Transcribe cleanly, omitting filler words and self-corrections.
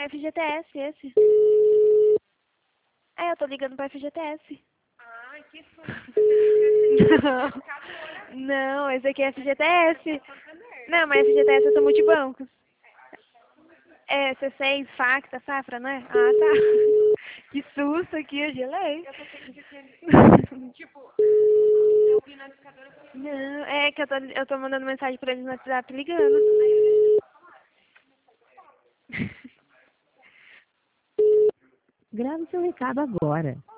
FGTS esse. É, eu tô ligando pra FGTS. Ai, que susto. Não, esse aqui é FGTS. Não, mas FGTS são multibancos. É, C6, Facta, Safra, não é? Ah, tá. Que susto aqui, eu gelei. Eu tô pensando que, tipo, eu vi na discadora. Não, é que eu tô mandando mensagem pra eles no WhatsApp ligando. Grave seu recado agora.